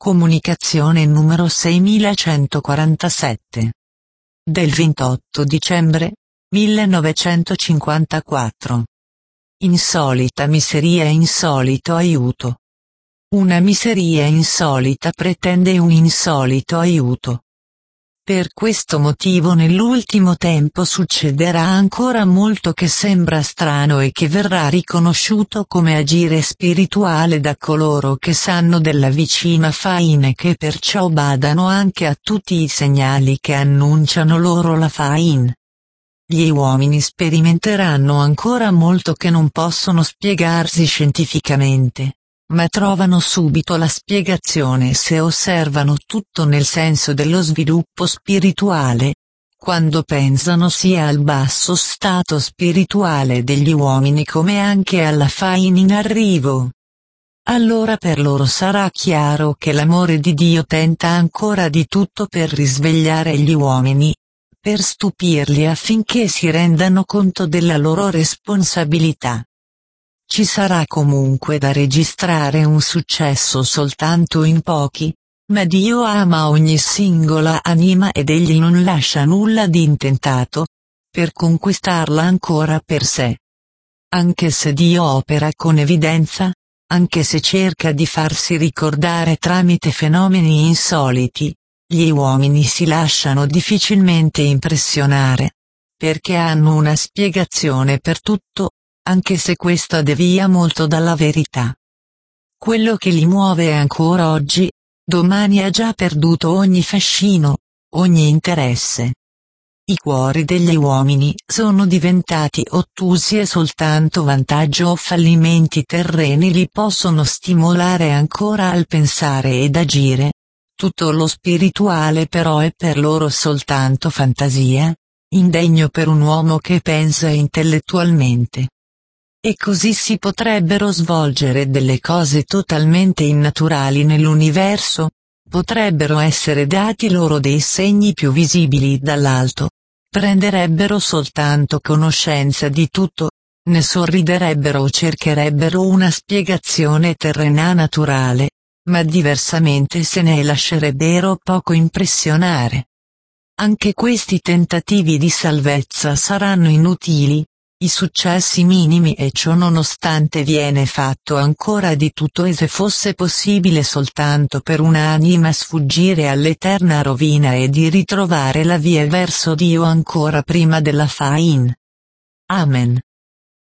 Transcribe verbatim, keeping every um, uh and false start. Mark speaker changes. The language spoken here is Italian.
Speaker 1: Comunicazione numero seimilacentoquarantasette. Del ventotto dicembre millenovecentocinquantaquattro. Insolita miseria e insolito aiuto. Una miseria insolita pretende un insolito aiuto. Per questo motivo nell'ultimo tempo succederà ancora molto che sembra strano e che verrà riconosciuto come agire spirituale da coloro che sanno della vicina faina e che perciò badano anche a tutti i segnali che annunciano loro la faina. Gli uomini sperimenteranno ancora molto che non possono spiegarsi scientificamente, ma trovano subito la spiegazione se osservano tutto nel senso dello sviluppo spirituale, quando pensano sia al basso stato spirituale degli uomini come anche alla faina in arrivo. Allora per loro sarà chiaro che l'amore di Dio tenta ancora di tutto per risvegliare gli uomini, per stupirli affinché si rendano conto della loro responsabilità. Ci sarà comunque da registrare un successo soltanto in pochi, ma Dio ama ogni singola anima ed egli non lascia nulla di intentato, per conquistarla ancora per sé. Anche se Dio opera con evidenza, anche se cerca di farsi ricordare tramite fenomeni insoliti, gli uomini si lasciano difficilmente impressionare, perché hanno una spiegazione per tutto, anche se questa devia molto dalla verità. Quello che li muove ancora oggi, domani ha già perduto ogni fascino, ogni interesse. I cuori degli uomini sono diventati ottusi e soltanto vantaggio o fallimenti terreni li possono stimolare ancora al pensare ed agire. Tutto lo spirituale però è per loro soltanto fantasia, indegno per un uomo che pensa intellettualmente. E così si potrebbero svolgere delle cose totalmente innaturali nell'universo, potrebbero essere dati loro dei segni più visibili dall'alto, prenderebbero soltanto conoscenza di tutto, ne sorriderebbero o cercherebbero una spiegazione terrena naturale, ma diversamente se ne lascerebbero poco impressionare. Anche questi tentativi di salvezza saranno inutili. I successi minimi e ciò nonostante viene fatto ancora di tutto e se fosse possibile soltanto per un'anima sfuggire all'eterna rovina e di ritrovare la via verso Dio ancora prima della faina. Amen.